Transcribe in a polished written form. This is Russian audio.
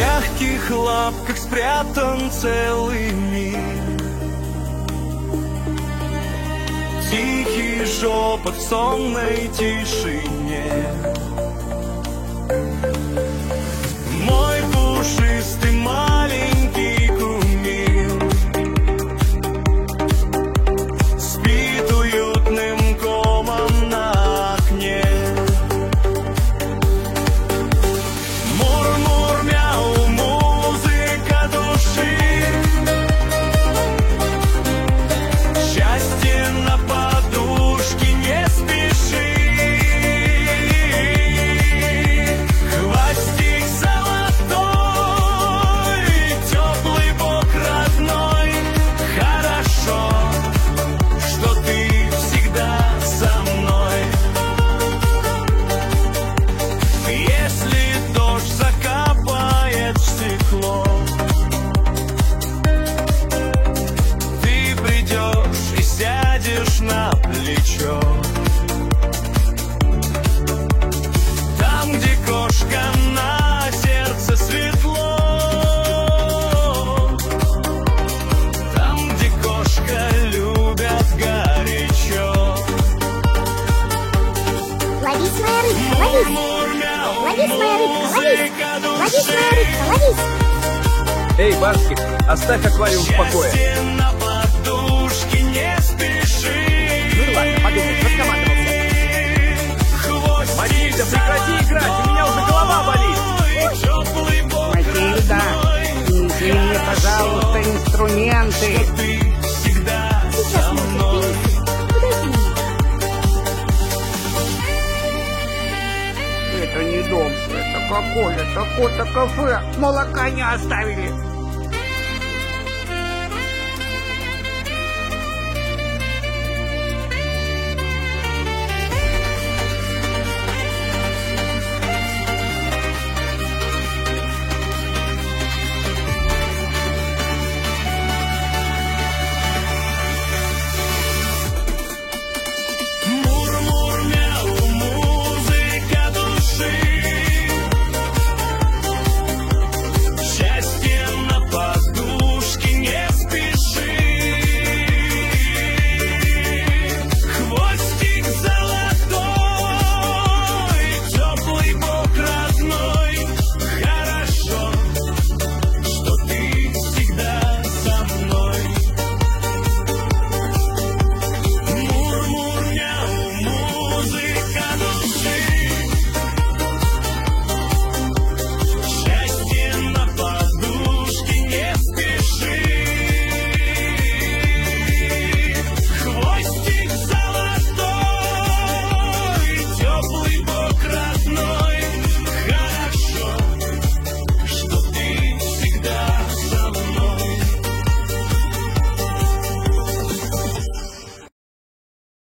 мягких лапках спрятан целый мир. Тихий шепот в сонной тишине. Мой пушистый маленький кумир спит уютным комом на окне. Мур-мур-мяу, музыка души. Счастье на подушке, не спеши. Хвостик золотой, теплый бок родной. Хорошо, что ты всегда со мной. Если дождь закапает в стекло, ты придешь и сядешь на плечо. Там, где кошка, на сердце светло. Там, где кошка, любят горячо. Ловись, моя рыбка, ловись! Мур-мур-мяу, Ловись, моя рыбка, ловись! музыка Ловись, моя души. рыбка, ловись! Эй, Барских, оставь аквариум в покое. Счастье на подушке, не спеши. Ну и ладно, подумай, раскомандовался. Матильда, прекрати играть, у меня уже голова болит. Теплый бок Матильда, родной. неси мне, пожалуйста, инструменты. Ты всегда Сейчас, со Маша, мной. принеси. Подожди меня. Это не дом, это какое-то кафе. Молока не оставили.